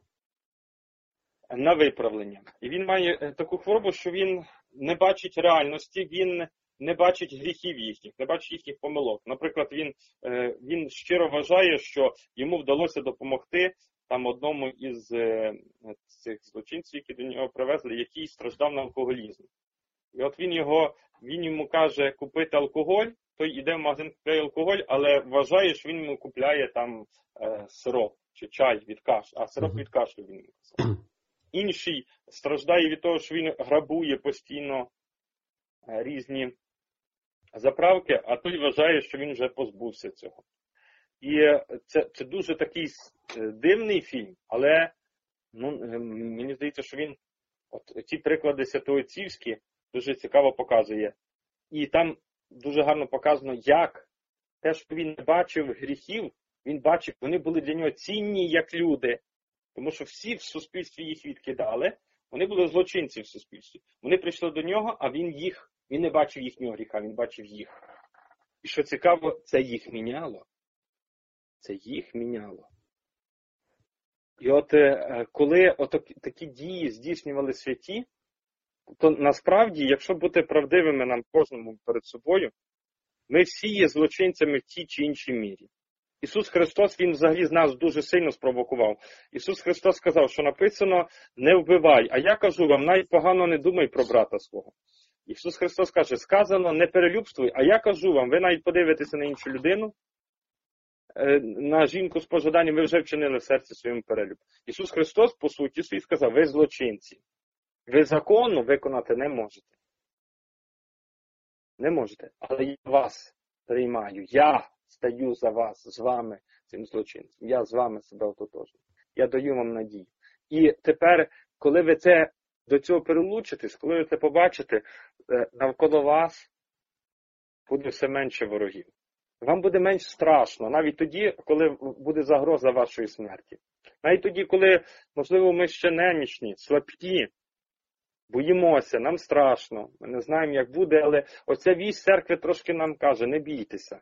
на виправлення. І він має таку хворобу, що він не бачить реальності, він не бачить гріхів їхніх, не бачить їхніх помилок. Наприклад, він, він щиро вважає, що йому вдалося допомогти там одному із цих злочинців, які до нього привезли, який страждав на алкоголізм. І от він його, він йому каже купити алкоголь, той іде в магазин, купляє алкоголь, але вважає, що він йому купляє там е, сироп чи чай від кашлю, а сироп від кашлю він йому казав. Інший страждає від того, що він грабує постійно е, різні заправки, а той вважає, що він вже позбувся цього. І це, це дуже такий дивний фільм, але ну, мені здається, що він, от ці приклади святоотцівські, дуже цікаво показує. І там дуже гарно показано, як те, що він не бачив гріхів, він бачив, вони були для нього цінні як люди. Тому що всі в суспільстві їх відкидали, вони були злочинці в суспільстві. Вони прийшли до нього, а він їх, він не бачив їхнього гріха, він бачив їх. І що цікаво, це їх міняло. Це їх міняло. І от коли от такі дії здійснювали святі, то насправді, якщо бути правдивими нам кожному перед собою, ми всі є злочинцями в тій чи іншій мірі. Ісус Христос, Він взагалі з нас дуже сильно спровокував. Ісус Христос сказав, що написано «не вбивай», а я кажу вам, навіть погано не думай про брата свого. Ісус Христос каже, сказано «не перелюбствуй», а я кажу вам, ви навіть подивитеся на іншу людину, на жінку з пожаданням, ви вже вчинили в серці своєму перелюб. Ісус Христос, по суті, свій сказав, ви злочинці. Ви закону виконати не можете. Не можете. Але я вас приймаю. Я стаю за вас, з вами, цим злочинцем. Я з вами себе ототожнюю. Я даю вам надію. І тепер, коли ви це, до цього перелучитесь, коли ви це побачите, навколо вас буде все менше ворогів. Вам буде менш страшно, навіть тоді, коли буде загроза вашої смерті. Навіть тоді, коли, можливо, ми ще немічні, слабкі, боїмося, нам страшно, ми не знаємо, як буде, але оця вість церкви трошки нам каже, не бійтеся.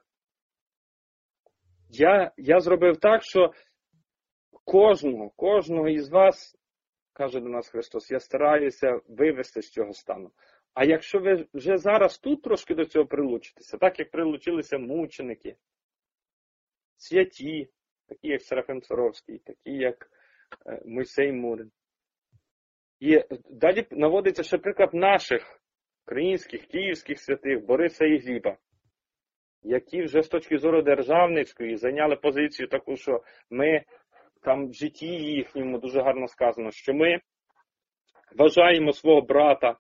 Я, я зробив так, що кожного, кожного із вас, каже до нас Христос, я стараюся вивести з цього стану. А якщо ви вже зараз тут трошки до цього прилучитеся, так як прилучилися мученики, святі, такі як Серафим Саровський, такі як Мойсей Мурин. І далі наводиться ще приклад наших українських, київських святих, Бориса і Гліба, які вже з точки зору державницької зайняли позицію таку, що ми, там в житті їхньому дуже гарно сказано, що ми вважаємо свого брата,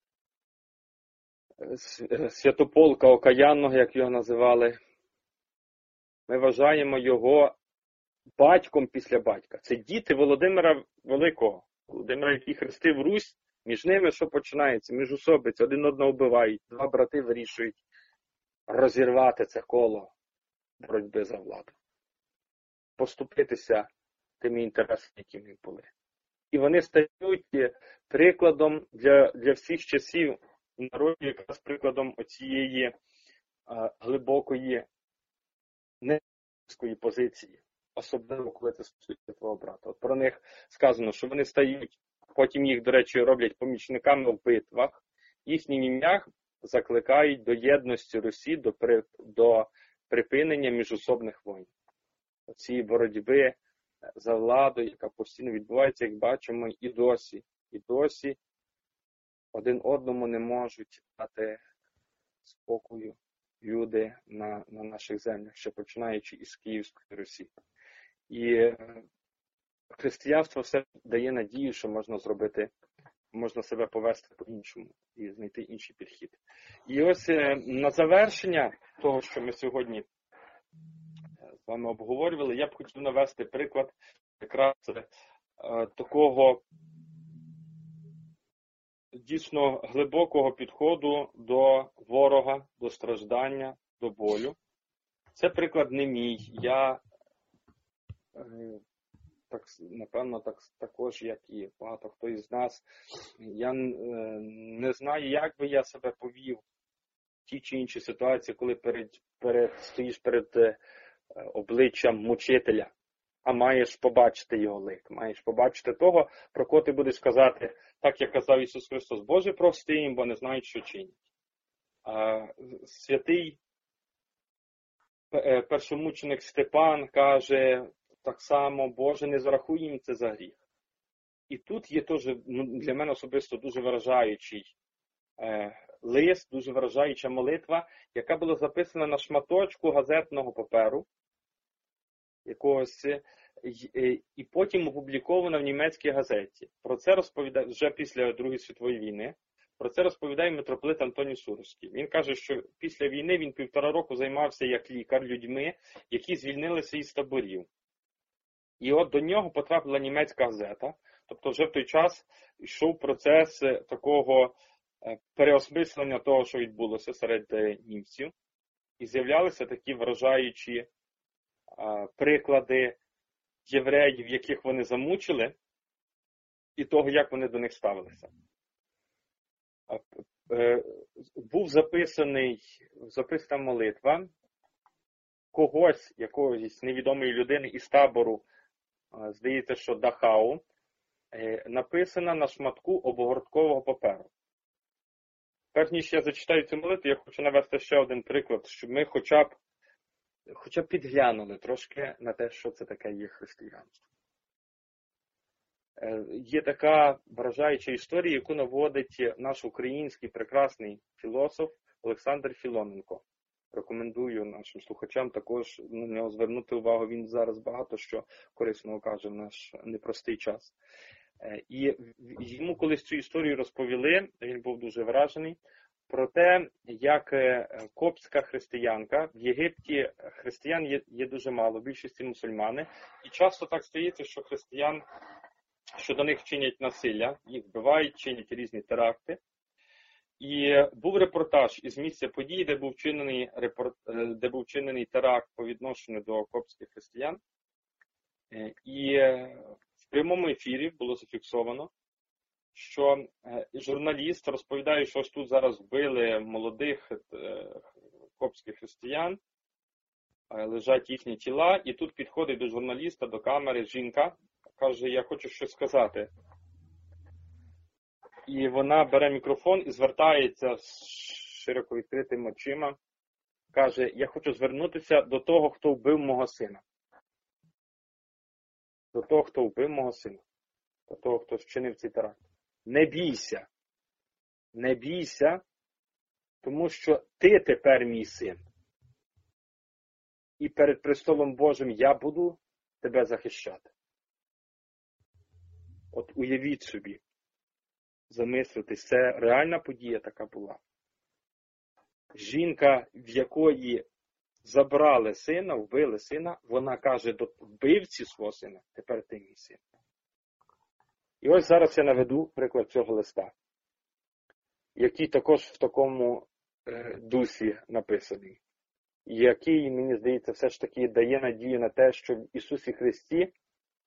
Святополка Окаянного, як його називали, ми вважаємо його батьком після батька. Це діти Володимира Великого. Володимира, який хрестив Русь, між ними що починається? Міжусобиць, один одного вбивають, два брати вирішують розірвати це коло боротьби за владу. Поступитися тими інтересами, які в них були. І вони стають прикладом для, для всіх часів народі якраз прикладом оцієї е, глибокої незаконної позиції, особливо коли це стосується твого брата. От про них сказано, що вони стають, потім їх, до речі, роблять помічниками в битвах, їхнім ім'ях закликають до єдності Русі, до, при, до припинення міжособних воїн. Цієї боротьби за владу, яка постійно відбувається, як бачимо, і досі. І досі один одному не можуть дати спокою люди на, на наших землях, ще починаючи із Київської Русі. І християнство все дає надію, що можна зробити, можна себе повести по-іншому і знайти інший підхід. І ось на завершення того, що ми сьогодні з вами обговорювали, я б хотів навести приклад якраз е, такого дійсно глибокого підходу до ворога, до страждання, до болю. Це приклад не мій. Я, е, так, напевно, так, також, як і багато хто із нас, я е, не знаю, як би я себе повів в тій чи іншій ситуації, коли перед, перед, стоїш перед е, обличчям мучителя, а маєш побачити його лик, маєш побачити того, про кого ти будеш казати, так як казав Ісус Христос: Боже, прости їм, бо не знають, що чинять. А святий першомученик Степан каже так само: Боже, не зарахуй їм це за гріх. І тут є теж, ну, для мене особисто дуже вражаючий е, лист, дуже вражаюча молитва, яка була записана на шматочку газетного паперу, якогось, і потім опублікована в німецькій газеті. Про це розповідає вже після Другої світової війни. Про це розповідає митрополит Антоній Суровський. Він каже, що після війни він півтора року займався як лікар людьми, які звільнилися із таборів. І от до нього потрапила німецька газета. Тобто вже в той час йшов процес такого переосмислення того, що відбулося серед німців. І з'являлися такі вражаючі приклади євреїв, яких вони замучили, і того, як вони до них ставилися. Був записаний, записана молитва когось, якоїсь невідомої людини із табору, здається, що Дахау, написана на шматку обгорткового паперу. Перш ніж я зачитаю цю молитву, я хочу навести ще один приклад, щоб ми хоча б Хоча б підглянули трошки на те, що це таке є християнство. Є така вражаюча історія, яку наводить наш український прекрасний філософ Олександр Філоненко. Рекомендую нашим слухачам також на нього звернути увагу. Він зараз багато що корисного каже в наш непростий час. І йому колись цю історію розповіли, він був дуже вражений, про те, як коптська християнка, в Єгипті християн є, є дуже мало, в більшості мусульмани, і часто так стається, що християн, що до них чинять насилля, їх вбивають, чинять різні теракти. І був репортаж із місця події, де був вчинений, репорт, де був вчинений теракт по відношенню до коптських християн. І в прямому ефірі було зафіксовано, що журналіст розповідає, що ось тут зараз вбили молодих коптських християн, лежать їхні тіла, і тут підходить до журналіста, до камери жінка, каже: я хочу щось сказати. І вона бере мікрофон і звертається з широко відкритими очима, каже: я хочу звернутися до того, хто вбив мого сина. До того, хто вбив мого сина. До того, хто вчинив цей теракт. Не бійся, не бійся, тому що ти тепер мій син. І перед престолом Божим я буду тебе захищати. От уявіть собі, замислитись, це реальна подія така була. Жінка, в якої забрали сина, вбили сина, вона каже до вбивці свого сина: тепер ти мій син. І ось зараз я наведу приклад цього листа, який також в такому е, дусі написаний, який, мені здається, все ж таки дає надію на те, що в Ісусі Христі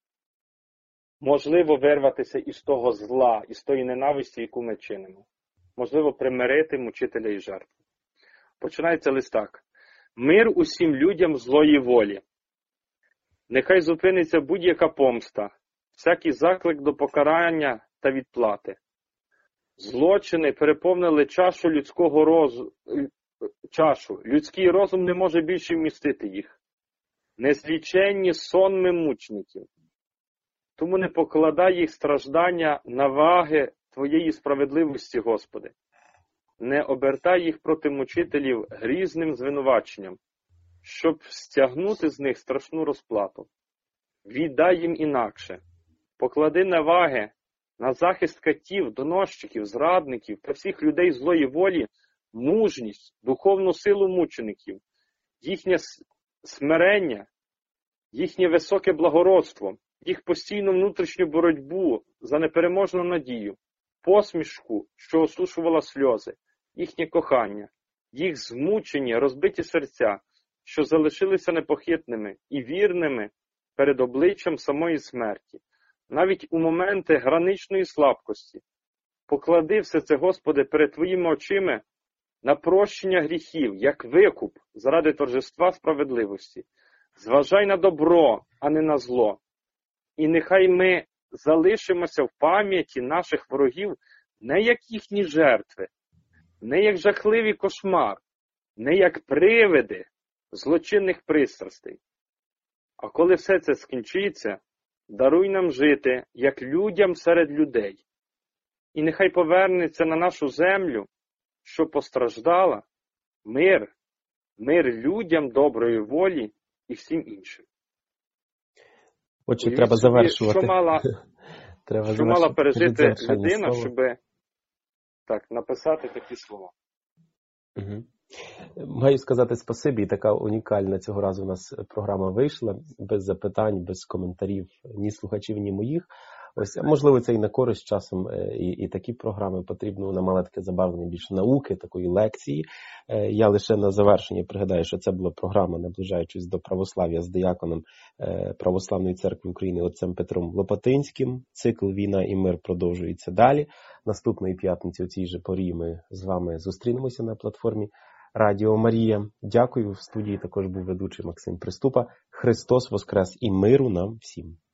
можливо вирватися із того зла, із тої ненависті, яку ми чинимо. можливо, примирити мучителя і жертву. Починається лист так. Мир усім людям злої волі. Нехай зупиниться будь-яка помста, всякий заклик до покарання та відплати. Злочини переповнили чашу людського розуму, чашу. Людський розум не може більше вмістити їх. Незліченні сонми мучників. Тому не покладай їх страждання на ваги Твоєї справедливості, Господи. Не обертай їх проти мучителів грізним звинуваченням, щоб стягнути з них страшну розплату. Віддай їм інакше. Поклади наваги на захист катів, доносчиків, зрадників та всіх людей злої волі, мужність, духовну силу мучеників, їхнє смирення, їхнє високе благородство, їх постійну внутрішню боротьбу за непереможну надію, посмішку, що осушувала сльози, їхнє кохання, їх змучені, розбиті серця, що залишилися непохитними і вірними перед обличчям самої смерті, навіть у моменти граничної слабкості. Поклади все це, Господи, перед Твоїми очима на прощення гріхів, як викуп заради торжества справедливості. Зважай на добро, а не на зло. І нехай ми залишимося в пам'яті наших ворогів не як їхні жертви, не як жахливий кошмар, не як привиди злочинних пристрастей. А коли все це скінчиться, даруй нам жити, як людям серед людей. І нехай повернеться на нашу землю, що постраждала, мир, мир людям доброї волі і всім іншим. Отже, треба собі, завершувати. Що мала, треба що мала пережити людина, щоб так, написати такі слова. Угу. Маю сказати спасибі, і така унікальна цього разу у нас програма вийшла, без запитань, без коментарів ні слухачів, ні моїх. Ось, можливо, це і на користь часом, і, і такі програми потрібно, вона мала таке забарвлення більше науки, такої лекції. Я лише на завершення пригадаю, що це була програма, наближаючись до православ'я з дияконом Православної церкви України отцем Петром Лопатинським. Цикл «Війна і мир» продовжується далі. Наступної п'ятниці у цій же порі ми з вами зустрінемося на платформі Радіо Марія. Дякую. В студії також був ведучий Максим Приступа. Христос воскрес і миру нам всім.